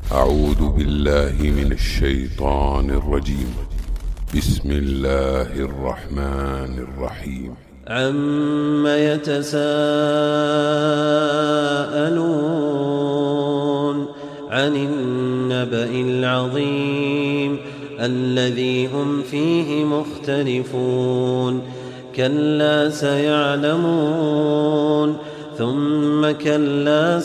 أعوذ بالله من الشيطان الرجيم. بسم الله الرحمن الرحيم. عم يتساءلون عن النبأ العظيم الذي هم فيه مختلفون كلا سيعلمون ثم كلا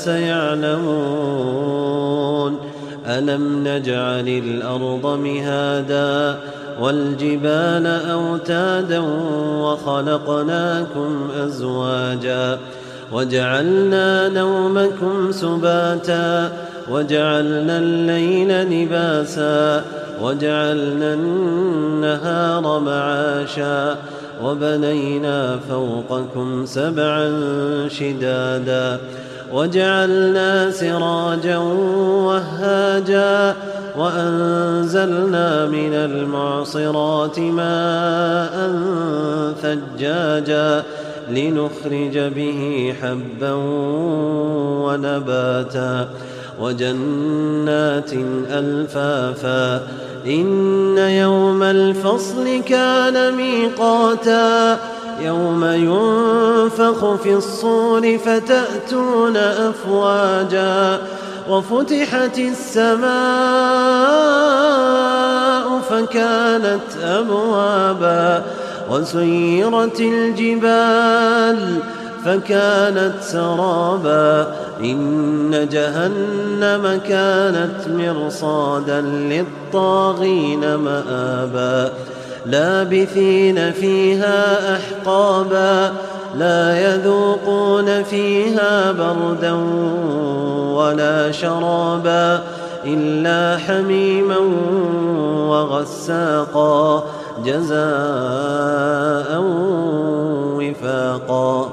سيعلمون ألم نجعل الأرض مهادا والجبال أوتادا وخلقناكم أزواجا وجعلنا نومكم سباتا وجعلنا الليل لباسا وجعلنا النهار معاشا وبنينا فوقكم سبعا شدادا وجعلنا سراجا وهاجا وأنزلنا من المعصرات ماء ثجاجا لنخرج به حبا ونباتا وجنات ألفافا إن يوم الفصل كان ميقاتا يوم ينفخ في الصور فتأتون أفواجا وفتحت السماء فكانت أبوابا وسيرت الجبال فكانت سرابا إن جهنم كانت مرصادا للطاغين مآبا لابثين فيها أحقابا لا يذوقون فيها بردا ولا شرابا إلا حميما وغساقا جزاء وفاقا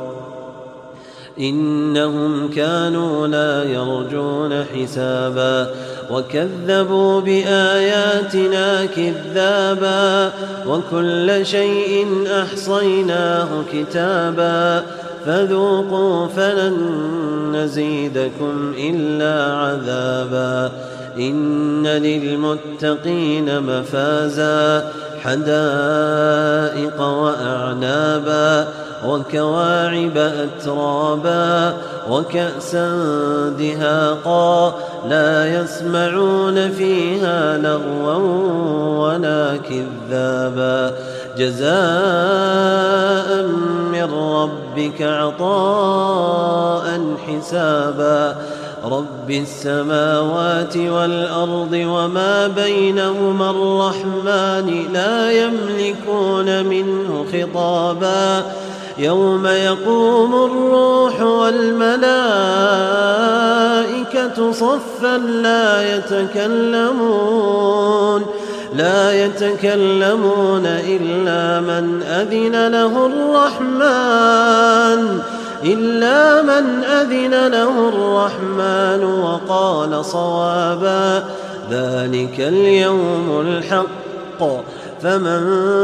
إنهم كانوا لا يرجون حسابا وكذبوا بآياتنا كذابا وكل شيء أحصيناه كتابا فذوقوا فلن نزيدكم إلا عذابا إن للمتقين مفازا حدائق وأعنابا وكواعب أترابا وكأسا دهاقا لا يسمعون فيها لغوا ولا كذابا جزاء من ربك عطاء حسابا رب السماوات والأرض وما بينهما الرحمن لا يملكون منه خطابا يوم يقوم الروح والملائكة صفا لا يتكلمون إلا من أذن له الرحمن وقال صوابا ذلك اليوم الحق فمن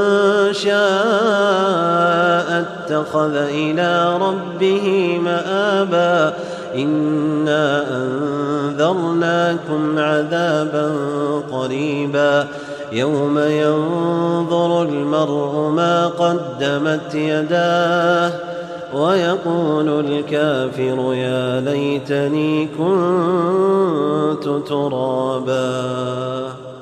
شاء اتخذ إلى ربه مآبا إنا أنذرناكم عذابا قريبا يوم ينظر المرء ما قدمت يداه ويقول الكافر يا ليتني كنت ترابا.